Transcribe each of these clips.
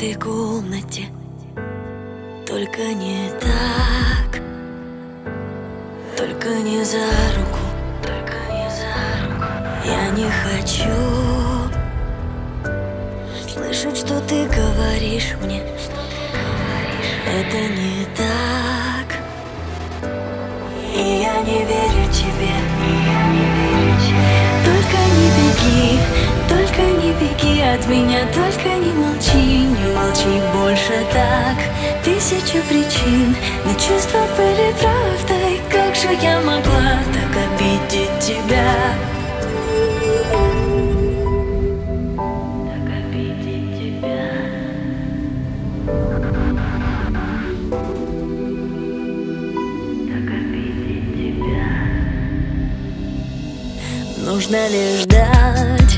этой комнате, только не так, только не за руку, только не за руку. Я не хочу слышать, что ты говоришь мне. Это не так, и я не верю тебе. Только не беги, только не беги от меня, только не молчи больше так. Тысячи причин, но чувства были правдой. Как же я могла так обидеть тебя? Так обидеть тебя. Так обидеть тебя. Нужно лишь ждать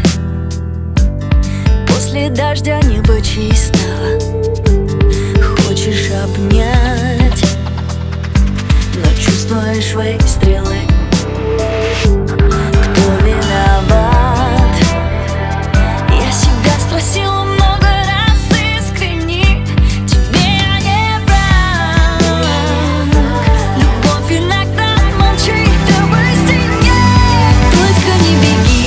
после дождя небо чистого. Хочешь обнять, но чувствуешь выстрелы. Кто виноват? Я себя спросила много раз искренне. Тебе я не враг. Любовь иногда молчит об истине. Только не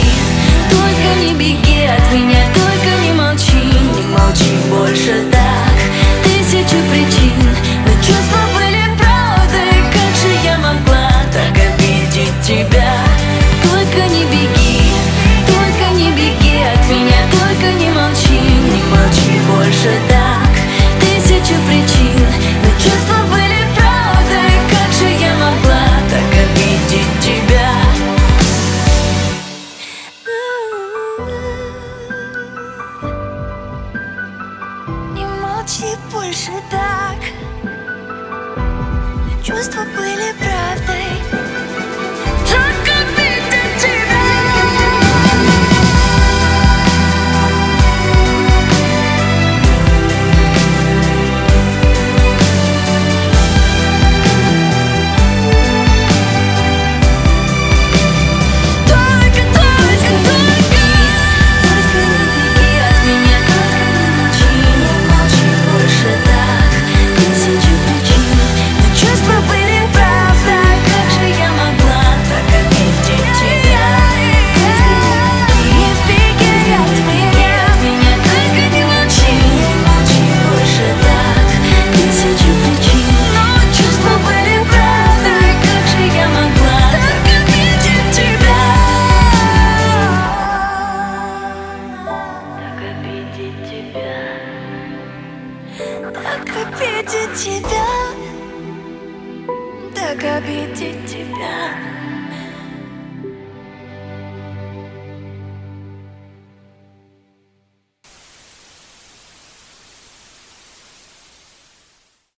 беги от меня, только не молчи больше так. Тысячи причин, но чувства были правдой. Как же я могла так обидеть тебя? Только не беги от меня, только не молчи больше так. Тысячи причин, но чувства были правдой. Как же я могла так обидеть тебя? Не молчи больше так. Чувства были правдой. Так обидеть тебя. Так обидеть тебя, так обидеть тебя.